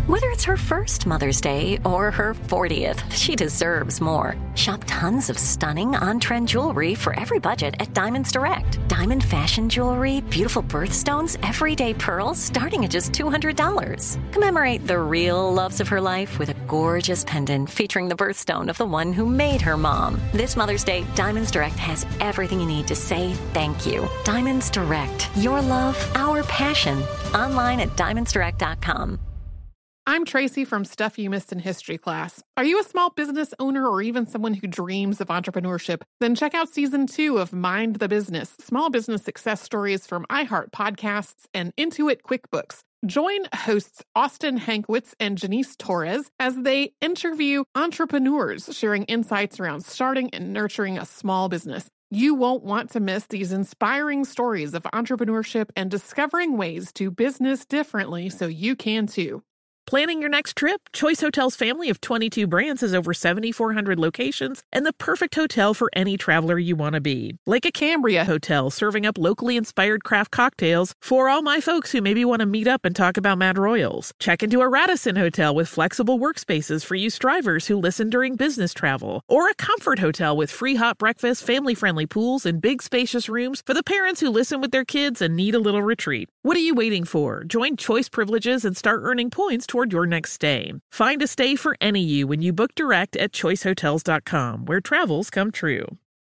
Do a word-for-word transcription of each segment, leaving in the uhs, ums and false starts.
Whether it's her first Mother's Day or her fortieth, she deserves more. Shop tons of stunning on-trend jewelry for every budget at Diamonds Direct. Diamond fashion jewelry, beautiful birthstones, everyday pearls starting at just two hundred dollars. Commemorate the real loves of her life with a gorgeous pendant featuring the birthstone of the one who made her mom. This Mother's Day, Diamonds Direct has everything you need to say thank you. Diamonds Direct. Your love, our passion. Online at diamonds direct dot com. I'm Tracy from Stuff You Missed in History Class. Are you a small business owner or even someone who dreams of entrepreneurship? Then check out Season two of Mind the Business, Small Business Success Stories from iHeart Podcasts and Intuit QuickBooks. Join hosts Austin Hankwitz and Janice Torres as they interview entrepreneurs sharing insights around starting and nurturing a small business. You won't want to miss these inspiring stories of entrepreneurship and discovering ways to business differently so you can too. Planning your next trip? Choice Hotels' family of twenty-two brands has over seventy-four hundred locations and the perfect hotel for any traveler you want to be. Like a Cambria Hotel, serving up locally inspired craft cocktails for all my folks who maybe want to meet up and talk about Mad Royals. Check into a Radisson Hotel with flexible workspaces for you strivers who listen during business travel. Or a Comfort Hotel with free hot breakfast, family-friendly pools, and big spacious rooms for the parents who listen with their kids and need a little retreat. What are you waiting for? Join Choice Privileges and start earning points toward your next stay. Find a stay for any you when you book direct at choice hotels dot com, where travels come true.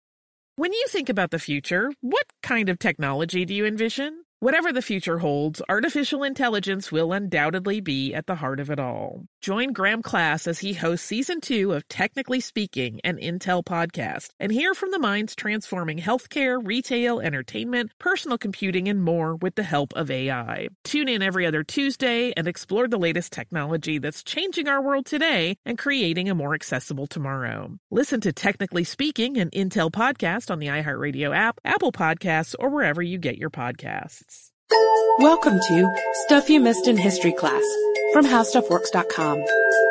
When you think about the future, what kind of technology do you envision? Whatever the future holds, artificial intelligence will undoubtedly be at the heart of it all. Join Graham Class as he hosts Season two of Technically Speaking, an Intel podcast, and hear from the minds transforming healthcare, retail, entertainment, personal computing, and more with the help of A I. Tune in every other Tuesday and explore the latest technology that's changing our world today and creating a more accessible tomorrow. Listen to Technically Speaking, an Intel podcast on the iHeartRadio app, Apple Podcasts, or wherever you get your podcasts. Welcome to Stuff You Missed in History Class from how stuff works dot com.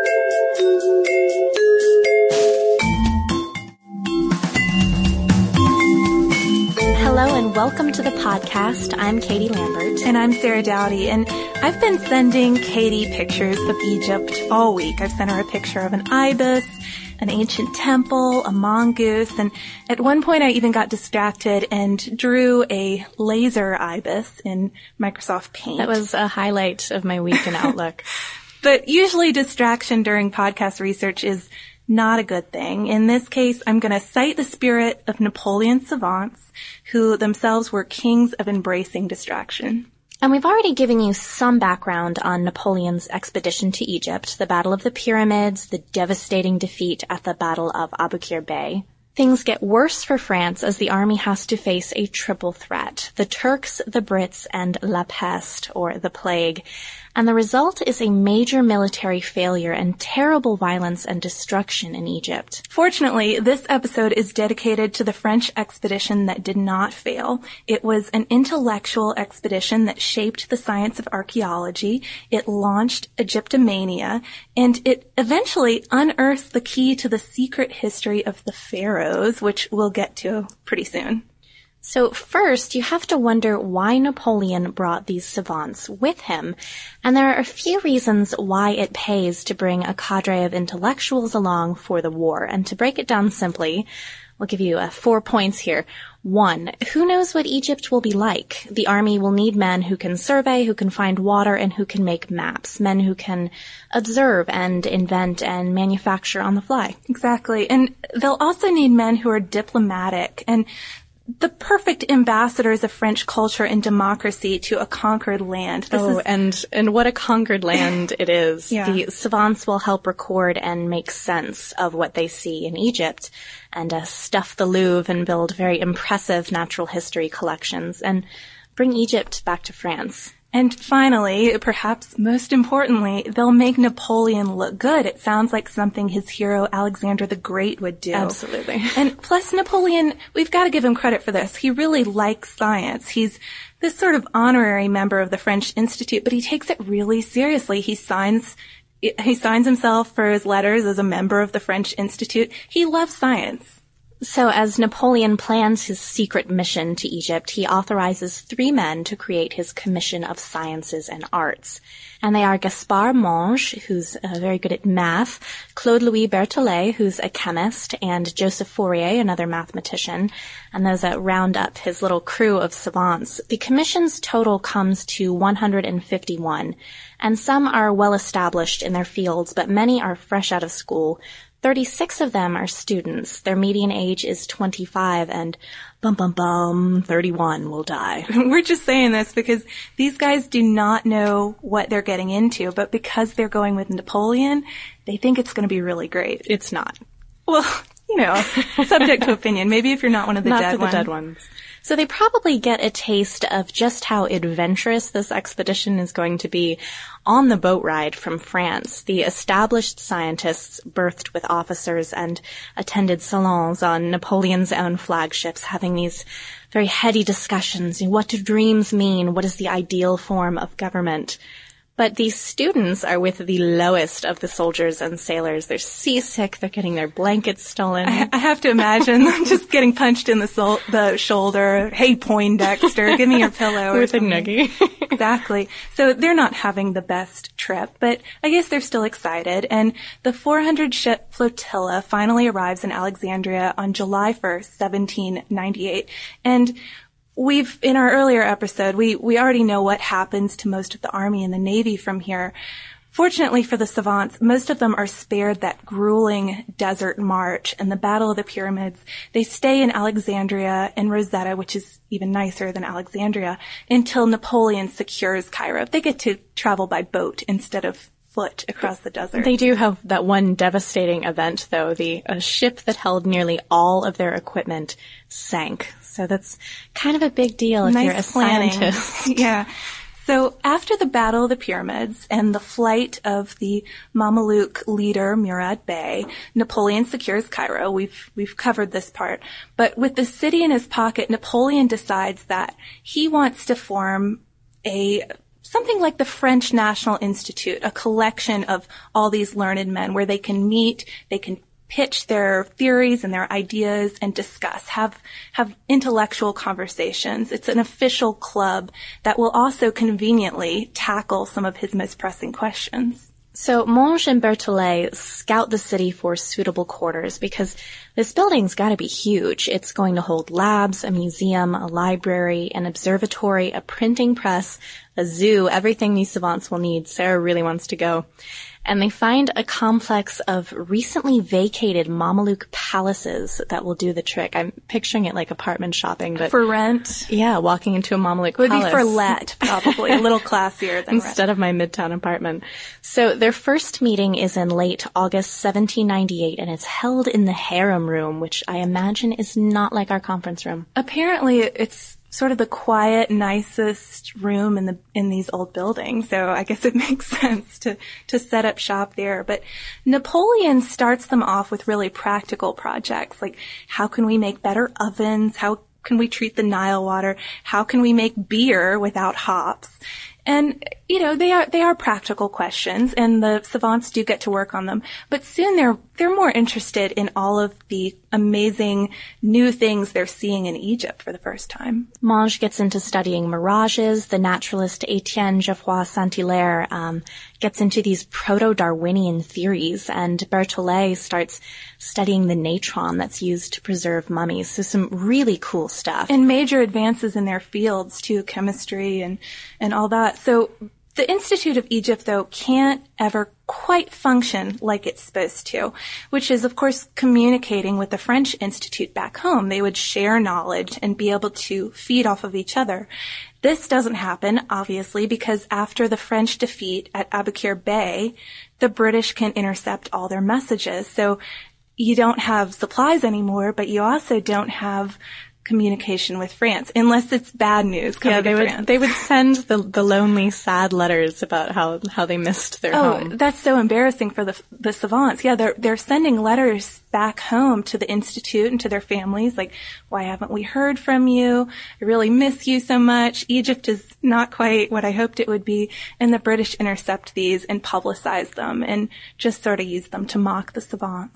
Hello and welcome to the podcast. I'm Katie Lambert. And I'm Sarah Dowdy. And I've been sending Katie pictures of Egypt all week. I've sent her a picture of an ibis, an ancient temple, a mongoose, and at one point I even got distracted and drew a laser ibis in Microsoft Paint. That was a highlight of my week in Outlook. But usually distraction during podcast research is not a good thing. In this case, I'm going to cite the spirit of Napoleon savants who themselves were kings of embracing distraction. And we've already given you some background on Napoleon's expedition to Egypt, the Battle of the Pyramids, the devastating defeat at the Battle of Aboukir Bay. Things get worse for France as the army has to face a triple threat: the Turks, the Brits, and La Peste, or the plague. And the result is a major military failure and terrible violence and destruction in Egypt. Fortunately, this episode is dedicated to the French expedition that did not fail. It was an intellectual expedition that shaped the science of archaeology. It launched Egyptomania, and it eventually unearthed the key to the secret history of the pharaohs, which we'll get to pretty soon. So first, you have to wonder why Napoleon brought these savants with him. And there are a few reasons why it pays to bring a cadre of intellectuals along for the war. And to break it down simply, we'll give you uh, four points here. One, who knows what Egypt will be like? The army will need men who can survey, who can find water, and who can make maps. Men who can observe and invent and manufacture on the fly. Exactly. And they'll also need men who are diplomatic and the perfect ambassadors of French culture and democracy to a conquered land. This oh, is... and, and what a conquered land it is. Yeah. The savants will help record and make sense of what they see in Egypt and uh, stuff the Louvre and build very impressive natural history collections and bring Egypt back to France. And finally, perhaps most importantly, they'll make Napoleon look good. It sounds like something his hero Alexander the Great would do. Absolutely. And plus Napoleon, we've got to give him credit for this. He really likes science. He's this sort of honorary member of the French Institute, but he takes it really seriously. He signs he signs himself for his letters as a member of the French Institute. He loves science. So as Napoleon plans his secret mission to Egypt, he authorizes three men to create his Commission of Sciences and Arts. And they are Gaspard Monge, who's uh, very good at math, Claude-Louis Berthollet, who's a chemist, and Joseph Fourier, another mathematician. And those uh, round up his little crew of savants. The commission's total comes to one hundred fifty-one. And some are well established in their fields, but many are fresh out of school. thirty-six of them are students. Their median age is twenty-five, and bum bum bum, thirty-one will die. We're just saying this because these guys do not know what they're getting into, but because they're going with Napoleon, they think it's going to be really great. It's not. Well, you know, subject to opinion. Maybe if you're not one of the not dead for ones. the dead ones. So they probably get a taste of just how adventurous this expedition is going to be on the boat ride from France. The established scientists berthed with officers and attended salons on Napoleon's own flagships, having these very heady discussions. What do dreams mean? What is the ideal form of government? But these students are with the lowest of the soldiers and sailors. They're seasick. They're getting their blankets stolen. I, I have to imagine them just getting punched in the sol- the shoulder. Hey, Poindexter, give me your pillow. Or with something. a noogie. Exactly. So they're not having the best trip, but I guess they're still excited. And the four hundred ship flotilla finally arrives in Alexandria on July first, seventeen ninety-eight. And We've, in our earlier episode, we, we already know what happens to most of the Army and the Navy from here. Fortunately for the savants, most of them are spared that grueling desert march and the Battle of the Pyramids. They stay in Alexandria and Rosetta, which is even nicer than Alexandria, until Napoleon secures Cairo. They get to travel by boat instead of foot across the desert. They do have that one devastating event, though. The a ship that held nearly all of their equipment sank. So that's kind of a big deal if nice you're a planning. scientist. Yeah. So after the Battle of the Pyramids and the flight of the Mameluke leader Murad Bey, Napoleon secures Cairo. We've we've covered this part. But with the city in his pocket, Napoleon decides that he wants to form a something like the French National Institute, a collection of all these learned men where they can meet, they can pitch their theories and their ideas and discuss, have, have intellectual conversations. It's an official club that will also conveniently tackle some of his most pressing questions. So Monge and Berthollet scout the city for suitable quarters because this building's got to be huge. It's going to hold labs, a museum, a library, an observatory, a printing press, a zoo, everything these savants will need. Sarah really wants to go. And they find a complex of recently vacated Mameluke palaces that will do the trick. I'm picturing it like apartment shopping, but for rent. Yeah, walking into a Mameluke it would palace. Be for let, probably a little classier than instead rent. of my midtown apartment. So their first meeting is in late August seventeen ninety-eight, and it's held in the harem room, which I imagine is not like our conference room. Apparently, it's sort of the quiet, nicest room in the in these old buildings. So I guess it makes sense to to set up shop there. But Napoleon starts them off with really practical projects, like how can we make better ovens? How can we treat the Nile water? How can we make beer without hops? And, you know, they are, they are practical questions, and the savants do get to work on them. But soon they're, they're more interested in all of the amazing new things they're seeing in Egypt for the first time. Monge gets into studying mirages. The naturalist Etienne Geoffroy Saint-Hilaire, um, gets into these proto-Darwinian theories, and Berthollet starts studying the natron that's used to preserve mummies. So some really cool stuff. And major advances in their fields, too, chemistry and, and all that. So the Institute of Egypt, though, can't ever quite function like it's supposed to, which is, of course, communicating with the French Institute back home. They would share knowledge and be able to feed off of each other. This doesn't happen, obviously, because after the French defeat at Aboukir Bay, the British can intercept all their messages. So you don't have supplies anymore, but you also don't have communication with France, unless it's bad news coming yeah, they to would, France. They would send the, the lonely, sad letters about how, how they missed their oh, home. Oh, that's so embarrassing for the the savants. Yeah, they're they're sending letters back home to the Institute and to their families, like, why haven't we heard from you? I really miss you so much. Egypt is not quite what I hoped it would be. And the British intercept these and publicize them and just sort of use them to mock the savants.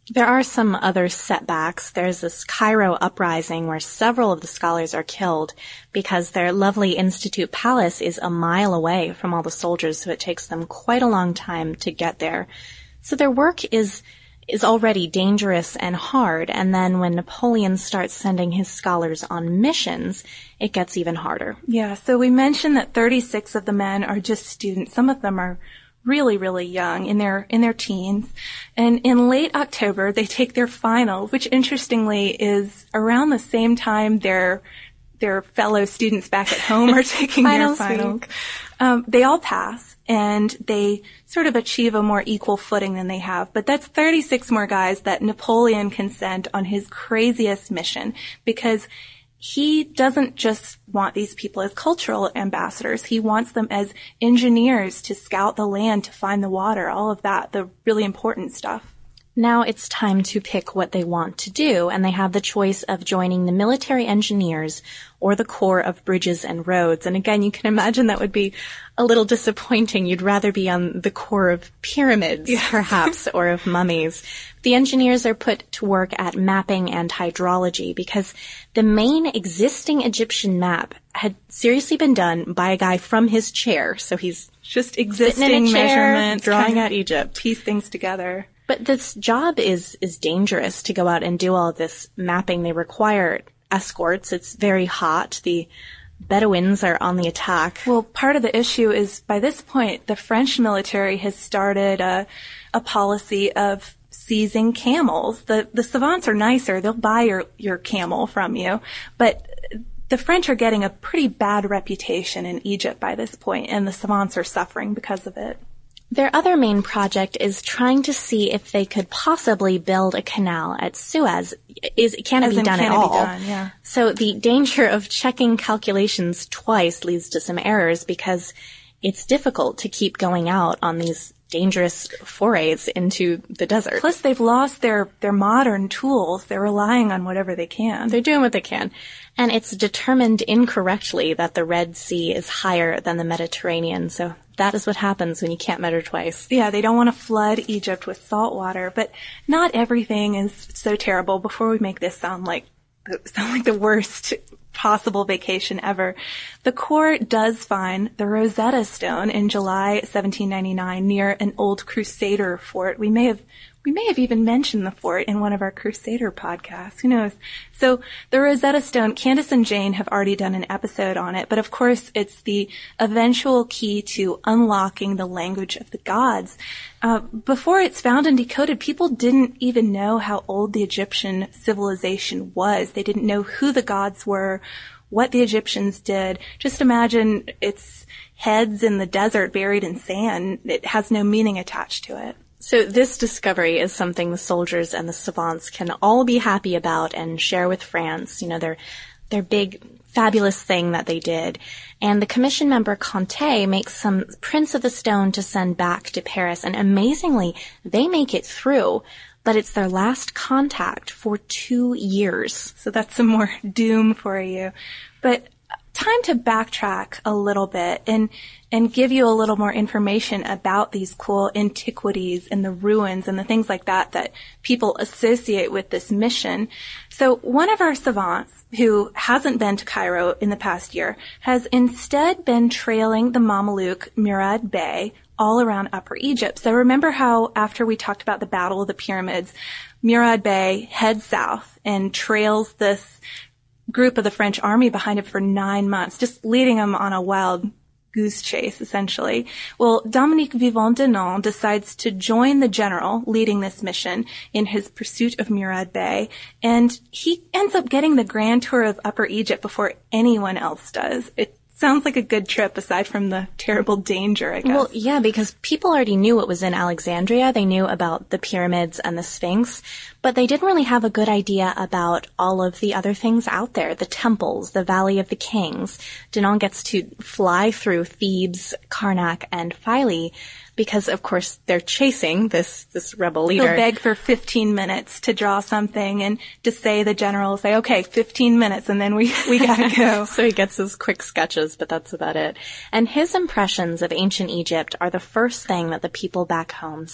There are some other setbacks. There's this Cairo uprising where several of the scholars are killed because their lovely Institute Palace is a mile away from all the soldiers, so it takes them quite a long time to get there. So their work is is already dangerous and hard, and then when Napoleon starts sending his scholars on missions, it gets even harder. Yeah, so we mentioned that thirty-six of the men are just students. Some of them are really, really young, in their in their teens. And in late October, they take their finals, which interestingly is around the same time their their fellow students back at home are taking their finals. Um, they all pass, and they sort of achieve a more equal footing than they have. But that's thirty-six more guys that Napoleon can send on his craziest mission, because he doesn't just want these people as cultural ambassadors. He wants them as engineers to scout the land, to find the water, all of that, the really important stuff. Now it's time to pick what they want to do, and they have the choice of joining the military engineers or the Corps of Bridges and Roads. And again, you can imagine that would be a little disappointing. You'd rather be on the Corps of Pyramids, yes. perhaps, or of mummies. The engineers are put to work at mapping and hydrology because the main existing Egyptian map had seriously been done by a guy from his chair. So he's just existing sitting in a chair, measurements, drawing out Egypt. Piece things together. But this job is, is dangerous to go out and do all of this mapping. They require escorts. It's very hot. The Bedouins are on the attack. Well, part of the issue is by this point, the French military has started a, a policy of seizing camels. The, the savants are nicer. They'll buy your, your camel from you. But the French are getting a pretty bad reputation in Egypt by this point, and the savants are suffering because of it. Their other main project is trying to see if they could possibly build a canal at Suez. Is can it As be done can at it all? Be done, yeah. So the danger of checking calculations twice leads to some errors because it's difficult to keep going out on these dangerous forays into the desert. Plus, they've lost their, their modern tools. They're relying on whatever they can. They're doing what they can. And it's determined incorrectly that the Red Sea is higher than the Mediterranean. So that is what happens when you can't measure twice. Yeah, they don't want to flood Egypt with salt water, but not everything is so terrible. Before we make this sound like sound like the worst possible vacation ever, the Corps does find the Rosetta Stone in July seventeen ninety-nine near an old Crusader fort. We may have We may have even mentioned the fort in one of our Crusader podcasts. Who knows? So the Rosetta Stone, Candace and Jane have already done an episode on it, but of course it's the eventual key to unlocking the language of the gods. Uh, before it's found and decoded, people didn't even know how old the Egyptian civilization was. They didn't know who the gods were, what the Egyptians did. Just imagine its heads in the desert buried in sand. It has no meaning attached to it. So this discovery is something the soldiers and the savants can all be happy about and share with France, you know, their their big, fabulous thing that they did. And the commission member Conté makes some prints of the stone to send back to Paris. And amazingly, they make it through, but it's their last contact for two years. So that's some more doom for you. But time to backtrack a little bit and and give you a little more information about these cool antiquities and the ruins and the things like that that people associate with this mission. So one of our savants who hasn't been to Cairo in the past year has instead been trailing the Mameluke Murad Bey all around Upper Egypt. So remember how after we talked about the Battle of the Pyramids, Murad Bey heads south and trails this group of the French army behind him for nine months, just leading them on a wild goose chase, essentially. Well, Dominique Vivant-Denon decides to join the general leading this mission in his pursuit of Murad Bey, and he ends up getting the grand tour of Upper Egypt before anyone else does. It sounds like a good trip aside from the terrible danger, I guess. Well, yeah, because people already knew what was in Alexandria. They knew about the pyramids and the Sphinx, but they didn't really have a good idea about all of the other things out there, the temples, the Valley of the Kings. Denon gets to fly through Thebes, Karnak, and Philae because, of course, they're chasing this this rebel leader. He'll beg for fifteen minutes to draw something and to say the general will say, okay, fifteen minutes, and then we, we gotta go. So he gets his quick sketches, but that's about it. And his impressions of ancient Egypt are the first thing that the people back home see.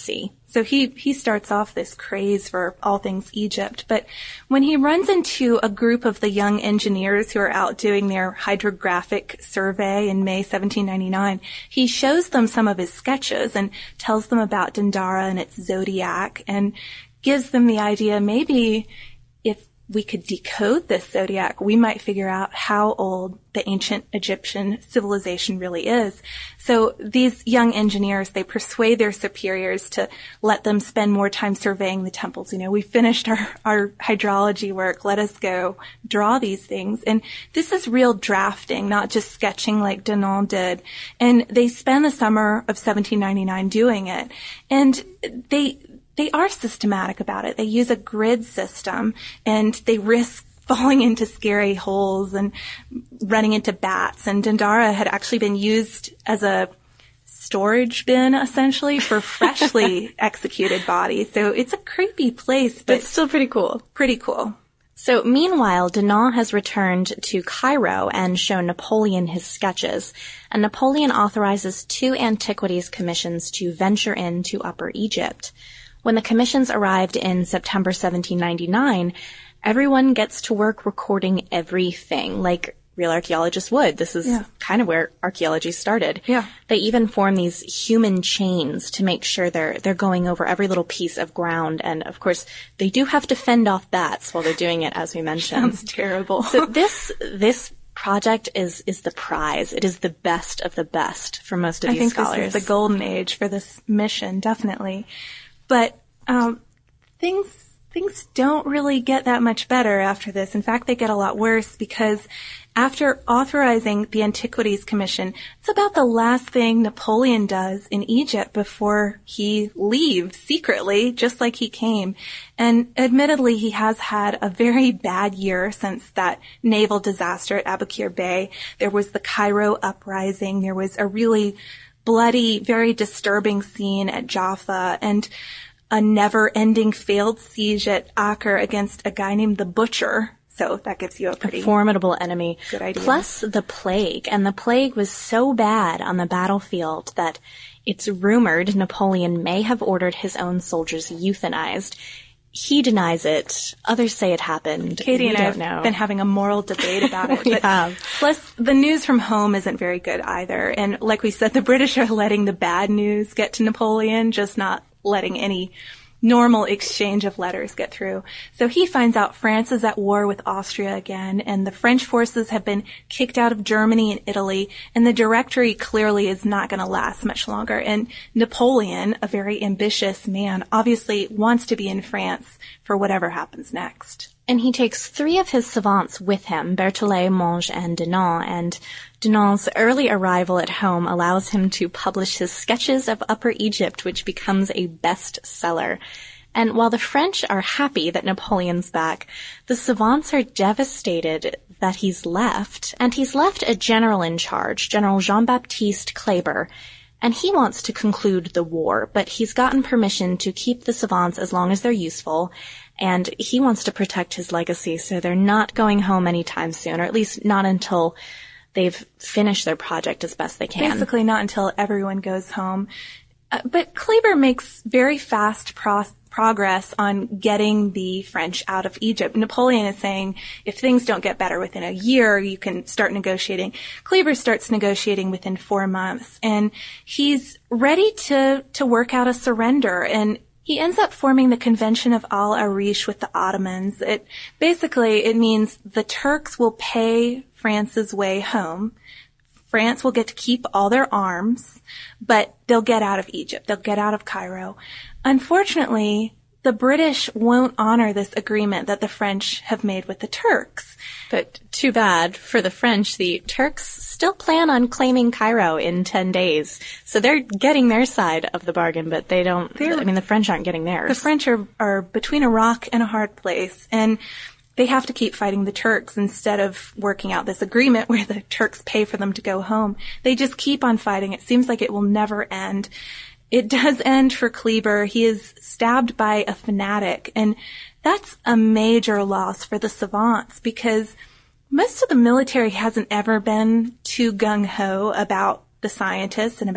So he, he starts off this craze for all things Egypt. But when he runs into a group of the young engineers who are out doing their hydrographic survey in May seventeen ninety-nine, he shows them some of his sketches and tells them about Dendera and its zodiac and gives them the idea maybe if we could decode this zodiac, we might figure out how old the ancient Egyptian civilization really is. So these young engineers, they persuade their superiors to let them spend more time surveying the temples. You know, we finished our, our hydrology work. Let us go draw these things. And this is real drafting, not just sketching like Denon did. And they spend the summer of seventeen ninety-nine doing it. And they, They are systematic about it. They use a grid system, and they risk falling into scary holes and running into bats. And Dendera had actually been used as a storage bin, essentially, for freshly executed bodies. So it's a creepy place, but it's still pretty cool. Pretty cool. So meanwhile, Denon has returned to Cairo and shown Napoleon his sketches, and Napoleon authorizes two antiquities commissions to venture into Upper Egypt. When the commissions arrived in September seventeen ninety-nine, everyone gets to work recording everything, like real archaeologists would. This is yeah. kind of where archaeology started. Yeah. They even form these human chains to make sure they're they're going over every little piece of ground. And, of course, they do have to fend off bats while they're doing it, as we mentioned. Sounds terrible. So this this project is is the prize. It is the best of the best for most of I these think scholars. This is the golden age for this mission, definitely. But um, things things don't really get that much better after this. In fact, they get a lot worse because after authorizing the Antiquities Commission, it's about the last thing Napoleon does in Egypt before he leaves secretly, just like he came. And admittedly, he has had a very bad year since that naval disaster at Abukir Bay. There was the Cairo uprising. There was a really bloody, very disturbing scene at Jaffa, and a never-ending failed siege at Acre against a guy named the Butcher. So that gives you a pretty a formidable enemy. Good idea. Plus the plague, and the plague was so bad on the battlefield that it's rumored Napoleon may have ordered his own soldiers euthanized. He denies it. Others say it happened. Katie we and don't I have know. been having a moral debate about it. we but have. Plus, the news from home isn't very good either. And like we said, the British are letting the bad news get to Napoleon, just not letting any normal exchange of letters get through. So he finds out France is at war with Austria again, and the French forces have been kicked out of Germany and Italy, and the Directory clearly is not going to last much longer. And Napoleon, a very ambitious man, obviously wants to be in France for whatever happens next. And he takes three of his savants with him, Berthollet, Monge, and Denon, and Denon's early arrival at home allows him to publish his sketches of Upper Egypt, which becomes a bestseller. And while the French are happy that Napoleon's back, the savants are devastated that he's left, and he's left a general in charge, General Jean-Baptiste Kleber, and he wants to conclude the war, but he's gotten permission to keep the savants as long as they're useful, and he wants to protect his legacy, so they're not going home anytime soon, or at least not until they've finished their project as best they can. Basically not until everyone goes home. Uh, but Kleber makes very fast pro- progress on getting the French out of Egypt. Napoleon is saying if things don't get better within a year, you can start negotiating. Kleber starts negotiating within four months, and he's ready to, to work out a surrender. And he ends up forming the Convention of Al-Arish with the Ottomans. It basically, it means the Turks will pay France's way home. France will get to keep all their arms, but they'll get out of Egypt. They'll get out of Cairo. Unfortunately, the British won't honor this agreement that the French have made with the Turks. But too bad for the French. The Turks still plan on claiming Cairo in ten days. So they're getting their side of the bargain, but they don't, they're, I mean, the French aren't getting theirs. The French are, are between a rock and a hard place, and they have to keep fighting the Turks instead of working out this agreement where the Turks pay for them to go home. They just keep on fighting. It seems like it will never end. It does end for Kleber. He is stabbed by a fanatic, and that's a major loss for the savants because most of the military hasn't ever been too gung-ho about the scientists and about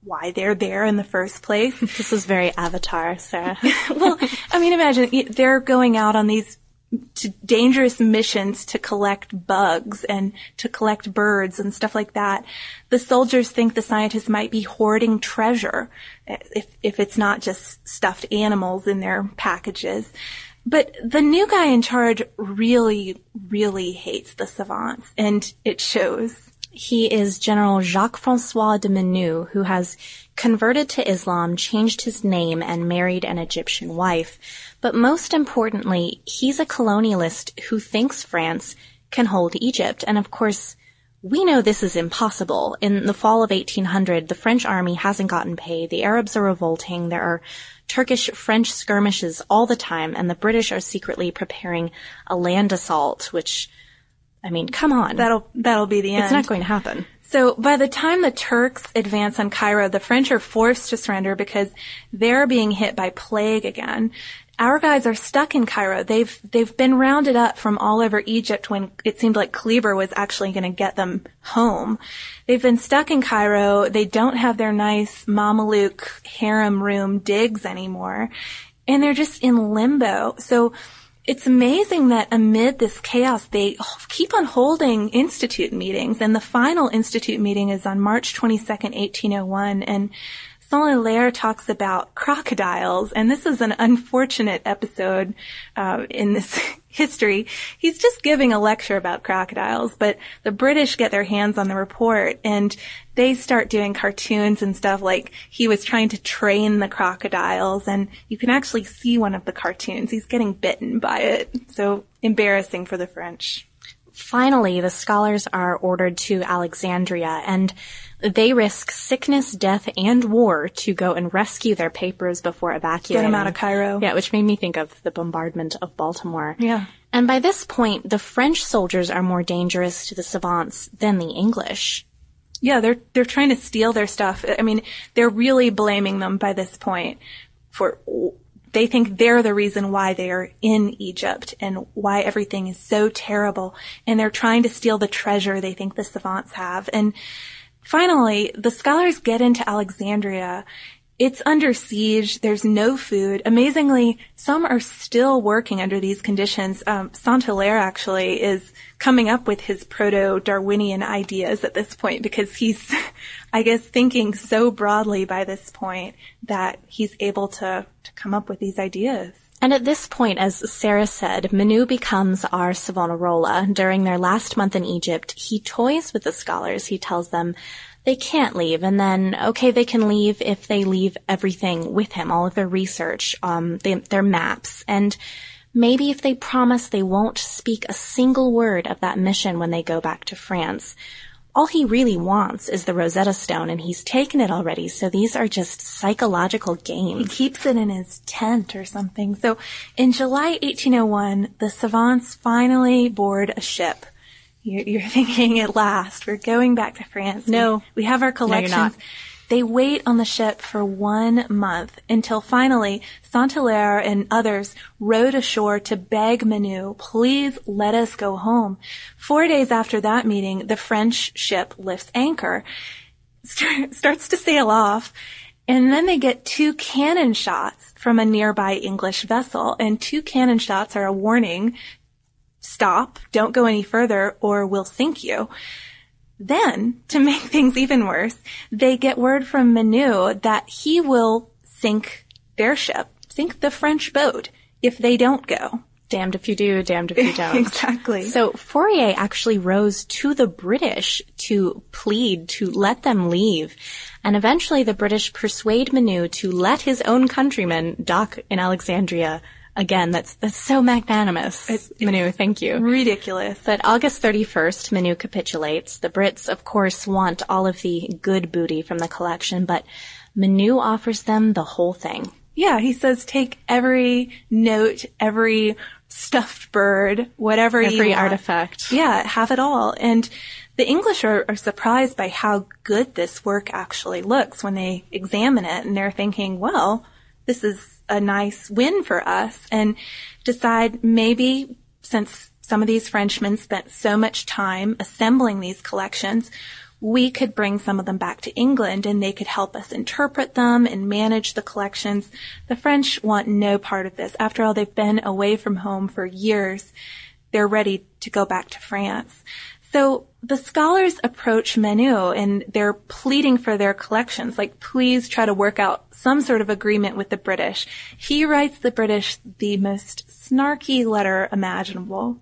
why they're there in the first place. This is very Avatar, Sarah. Well, I mean, imagine they're going out on these to dangerous missions to collect bugs and to collect birds and stuff like that. The soldiers think the scientists might be hoarding treasure if if it's not just stuffed animals in their packages. But the new guy in charge really, really hates the savants, and it shows. He is General Jacques-François de Menou, who has converted to Islam, changed his name, and married an Egyptian wife. But most importantly, he's a colonialist who thinks France can hold Egypt. And of course, we know this is impossible. In the fall of eighteen hundred, the French army hasn't gotten pay. The Arabs are revolting. There are Turkish-French skirmishes all the time, and the British are secretly preparing a land assault, which, I mean, come on. That'll, that'll be the end. It's not going to happen. So by the time the Turks advance on Cairo, the French are forced to surrender because they're being hit by plague again. Our guys are stuck in Cairo. They've, they've been rounded up from all over Egypt when it seemed like Kleber was actually going to get them home. They've been stuck in Cairo. They don't have their nice Mameluke harem room digs anymore. And they're just in limbo. So it's amazing that amid this chaos, they keep on holding institute meetings. And the final institute meeting is on March twenty-second, eighteen oh one. And Saint-Hilaire talks about crocodiles, and this is an unfortunate episode uh, in this history. He's just giving a lecture about crocodiles, but the British get their hands on the report, and they start doing cartoons and stuff like he was trying to train the crocodiles, and you can actually see one of the cartoons. He's getting bitten by it. So embarrassing for the French. Finally, the scholars are ordered to Alexandria, and they risk sickness, death, and war to go and rescue their papers before evacuating. Get them out of Cairo. Yeah, which made me think of the bombardment of Baltimore. Yeah. And by this point, the French soldiers are more dangerous to the savants than the English. Yeah, they're they're trying to steal their stuff. I mean, they're really blaming them by this point for... They think they're the reason why they are in Egypt and why everything is so terrible. And they're trying to steal the treasure they think the savants have. And finally, the scholars get into Alexandria. It's under siege. There's no food. Amazingly, some are still working under these conditions. Um, Saint-Hilaire actually is coming up with his proto-Darwinian ideas at this point because he's, I guess, thinking so broadly by this point that he's able to, to come up with these ideas. And at this point, as Sarah said, Menou becomes our Savonarola. During their last month in Egypt, he toys with the scholars. He tells them they can't leave, and then, okay, they can leave if they leave everything with him, all of their research, um, they, their maps, and maybe if they promise they won't speak a single word of that mission when they go back to France. All he really wants is the Rosetta Stone, and he's taken it already, so these are just psychological games. He keeps it in his tent or something. So in July eighteen oh one, the savants finally board a ship. You're, you're thinking, at last, we're going back to France. No. We, we have our collections. No, you're not. They wait on the ship for one month until finally Saint-Hilaire and others rowed ashore to beg Menou, please let us go home. Four days after that meeting, the French ship lifts anchor, start, starts to sail off, and then they get two cannon shots from a nearby English vessel, and two cannon shots are a warning. Stop, don't go any further, or we'll sink you. Then, to make things even worse, they get word from Menou that he will sink their ship, sink the French boat, if they don't go. Damned if you do, damned if you don't. Exactly. So Fourier actually rose to the British to plead to let them leave. And eventually the British persuade Menou to let his own countrymen dock in Alexandria. Again, that's that's so magnanimous. It's, Menou, thank you. Ridiculous. But August thirty-first, Menou capitulates. The Brits, of course, want all of the good booty from the collection, but Menou offers them the whole thing. Yeah, he says take every note, every stuffed bird, whatever you want. Every artifact. Yeah, have it all. And the English are, are surprised by how good this work actually looks when they examine it, and they're thinking, well, this is a nice win for us, and decide maybe since some of these Frenchmen spent so much time assembling these collections, we could bring some of them back to England and they could help us interpret them and manage the collections. The French want no part of this. After all, they've been away from home for years. They're ready to go back to France. So the scholars approach Menu and they're pleading for their collections, like, please try to work out some sort of agreement with the British. He writes the British the most snarky letter imaginable.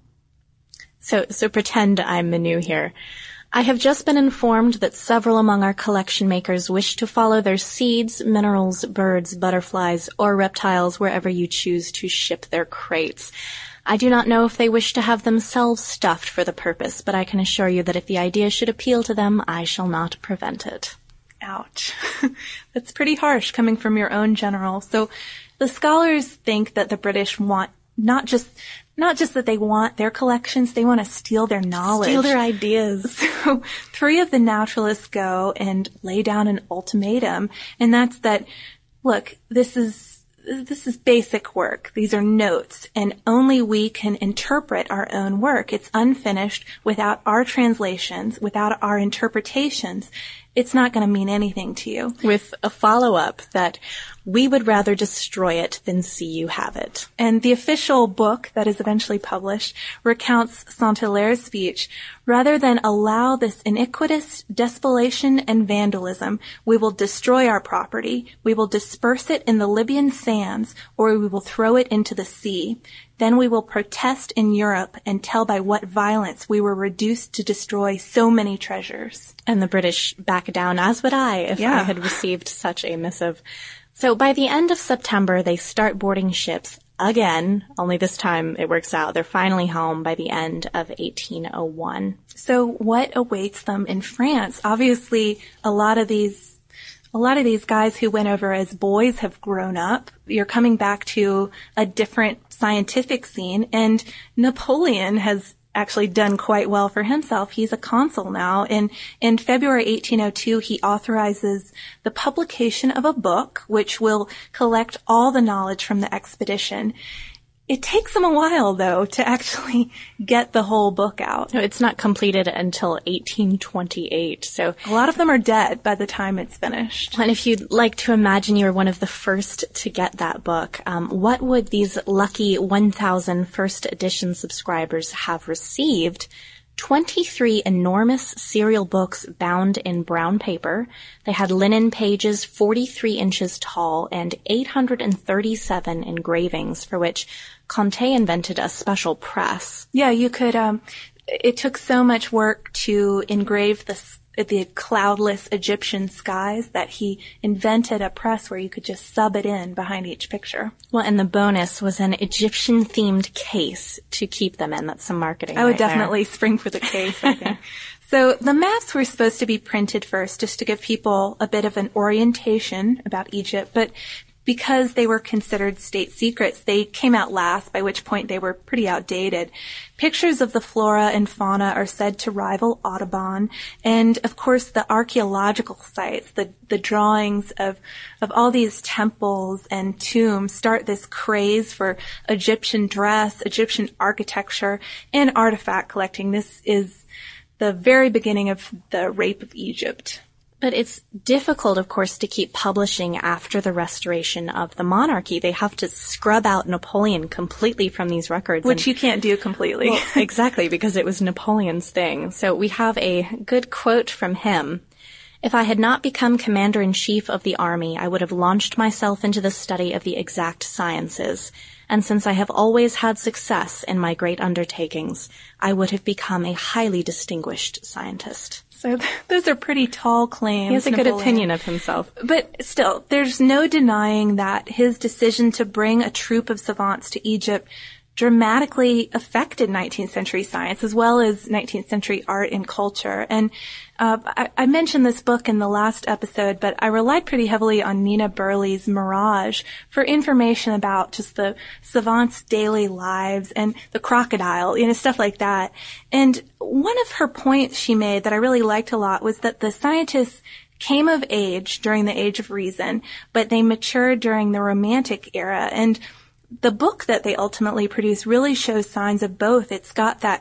So, so pretend I'm Menu here. I have just been informed that several among our collection makers wish to follow their seeds, minerals, birds, butterflies, or reptiles wherever you choose to ship their crates. I do not know if they wish to have themselves stuffed for the purpose, but I can assure you that if the idea should appeal to them, I shall not prevent it. Ouch. That's pretty harsh coming from your own general. So the scholars think that the British want not just not just that they want their collections, they want to steal their knowledge. Steal their ideas. So three of the naturalists go and lay down an ultimatum, and that's that, look, this is This is basic work. These are notes, and only we can interpret our own work. It's unfinished without our translations, without our interpretations. It's not going to mean anything to you. With a follow-up that we would rather destroy it than see you have it. And the official book that is eventually published recounts Saint-Hilaire's speech. Rather than allow this iniquitous despoliation and vandalism, we will destroy our property, we will disperse it in the Libyan sands, or we will throw it into the sea. Then we will protest in Europe and tell by what violence we were reduced to destroy so many treasures. And the British back down, as would I if yeah. I had received such a missive. So by the end of September, they start boarding ships again, only this time it works out. They're finally home by the end of eighteen oh one. So what awaits them in France? Obviously, a lot of these A lot of these guys who went over as boys have grown up. You're coming back to a different scientific scene, and Napoleon has actually done quite well for himself. He's a consul now. And in February eighteen oh two, he authorizes the publication of a book which will collect all the knowledge from the expedition. It takes them a while, though, to actually get the whole book out. No, it's not completed until eighteen twenty-eight, so a lot of them are dead by the time it's finished. And if you'd like to imagine you were one of the first to get that book, um, what would these lucky one thousand first edition subscribers have received? twenty-three enormous serial books bound in brown paper. They had linen pages forty-three inches tall and eight hundred thirty-seven engravings, for which Comte invented a special press. Yeah, you could, um, it took so much work to engrave the, the cloudless Egyptian skies that he invented a press where you could just sub it in behind each picture. Well, and the bonus was an Egyptian-themed case to keep them in. That's some marketing I would right definitely there. spring for the case, I think. So the maps were supposed to be printed first just to give people a bit of an orientation about Egypt, but because they were considered state secrets, they came out last, by which point they were pretty outdated. Pictures of the flora and fauna are said to rival Audubon, and of course the archaeological sites, the, the drawings of, of all these temples and tombs start this craze for Egyptian dress, Egyptian architecture, and artifact collecting. This is the very beginning of the Rape of Egypt. But it's difficult, of course, to keep publishing after the restoration of the monarchy. They have to scrub out Napoleon completely from these records. Which and, you can't do completely. Well, exactly, because it was Napoleon's thing. So we have a good quote from him. If I had not become commander-in-chief of the army, I would have launched myself into the study of the exact sciences. And since I have always had success in my great undertakings, I would have become a highly distinguished scientist. So those are pretty tall claims. He has a Napoleon. good opinion of himself. But still, there's no denying that his decision to bring a troupe of savants to Egypt dramatically affected nineteenth century science as well as nineteenth century art and culture. And uh, I, I mentioned this book in the last episode, but I relied pretty heavily on Nina Burleigh's Mirage for information about just the savants' daily lives and the crocodile, you know, stuff like that. And one of her points she made that I really liked a lot was that the scientists came of age during the Age of Reason, but they matured during the Romantic era. And the book that they ultimately produced really shows signs of both. It's got that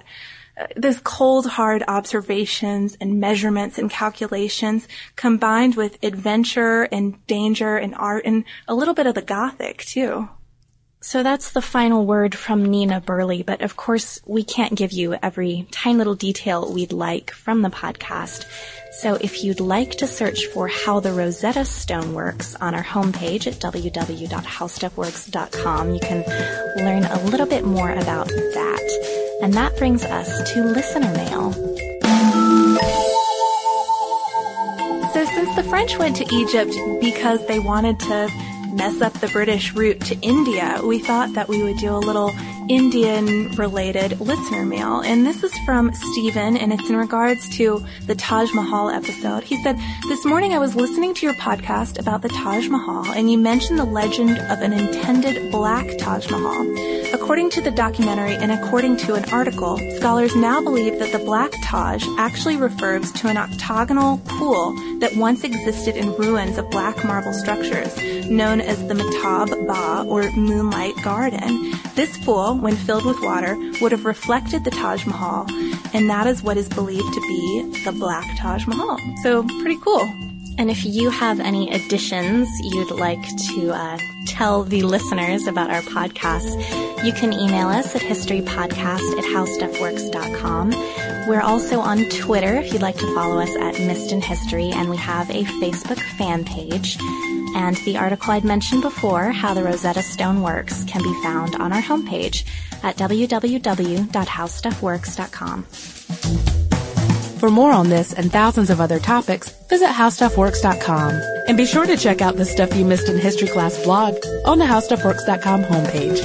uh, this cold, hard observations and measurements and calculations combined with adventure and danger and art and a little bit of the Gothic, too. So that's the final word from Nina Burleigh, but of course we can't give you every tiny little detail we'd like from the podcast. So if you'd like to search for How the Rosetta Stone Works on our homepage at w w w dot how stuff works dot com, you can learn a little bit more about that. And that brings us to listener mail. So since the French went to Egypt because they wanted to mess up the British route to India, we thought that we would do a little Indian-related listener mail. And this is from Stephen, and it's in regards to the Taj Mahal episode. He said, "This morning I was listening to your podcast about the Taj Mahal, and you mentioned the legend of an intended black Taj Mahal. According to the documentary and according to an article, scholars now believe that the Black Taj actually refers to an octagonal pool that once existed in ruins of black marble structures, known as the Mehtab Ba, or Moonlight Garden. This pool, when filled with water, would have reflected the Taj Mahal, and that is what is believed to be the Black Taj Mahal." So, pretty cool. And if you have any additions you'd like to uh, tell the listeners about our podcast, you can email us at historypodcast at how stuff works dot com. We're also on Twitter if you'd like to follow us at Missed in History, and we have a Facebook fan page. And the article I'd mentioned before, How the Rosetta Stone Works, can be found on our homepage at w w w dot how stuff works dot com. For more on this and thousands of other topics, visit how stuff works dot com. And be sure to check out the Stuff You Missed in History Class blog on the how stuff works dot com homepage.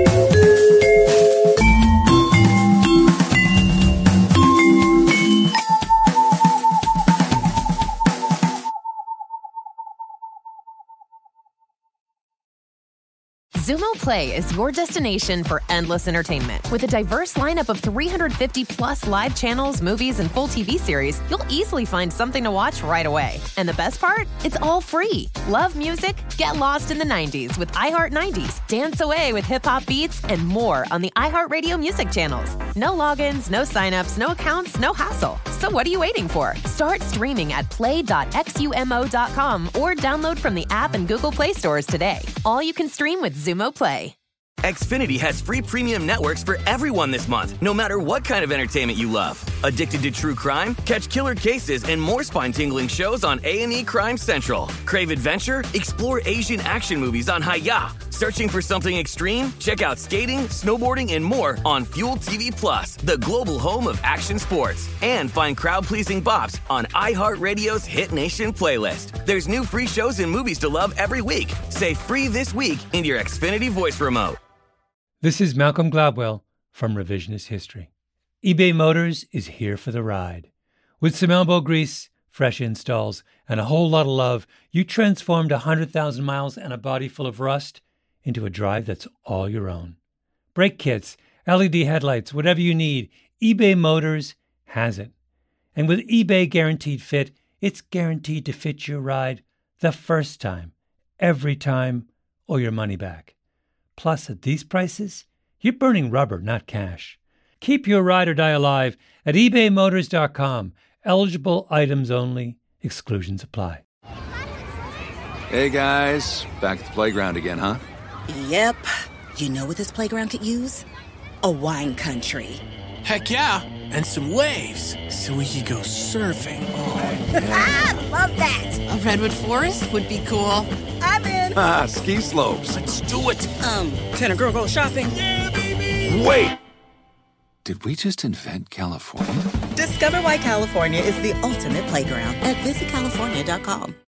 Xumo Play is your destination for endless entertainment. With a diverse lineup of three hundred fifty plus live channels, movies, and full T V series, you'll easily find something to watch right away. And the best part? It's all free. Love music? Get lost in the nineties with iHeart nineties, dance away with hip-hop beats, and more on the iHeartRadio music channels. No logins, no signups, no accounts, no hassle. So what are you waiting for? Start streaming at play dot xumo dot com or download from the app and Google Play stores today. All you can stream with Xumo Play. Xfinity has free premium networks for everyone this month, no matter what kind of entertainment you love. Addicted to true crime? Catch killer cases and more spine-tingling shows on A and E Crime Central. Crave adventure? Explore Asian action movies on Hi-Ya. Searching for something extreme? Check out skating, snowboarding, and more on Fuel T V Plus, the global home of action sports. And find crowd-pleasing bops on iHeartRadio's Hit Nation playlist. There's new free shows and movies to love every week. Say free this week in your Xfinity voice remote. This is Malcolm Gladwell from Revisionist History. eBay Motors is here for the ride. With some elbow grease, fresh installs, and a whole lot of love, you transformed one hundred thousand miles and a body full of rust into a drive that's all your own. Brake kits, L E D headlights, whatever you need, eBay Motors has it. And with eBay Guaranteed Fit, it's guaranteed to fit your ride the first time, every time, or your money back. Plus, at these prices, you're burning rubber, not cash. Keep your ride or die alive at ebay motors dot com. Eligible items only. Exclusions apply. Hey, guys. Back at the playground again, huh? Yep. You know what this playground could use? A wine country. Heck yeah. And some waves so we could go surfing. Oh, yeah. Ah, love that. A redwood forest would be cool. I'm in. Ah, ski slopes. Let's do it. Um, can a girl go shopping? Yeah, baby. Wait. Did we just invent California? Discover why California is the ultimate playground at visit california dot com.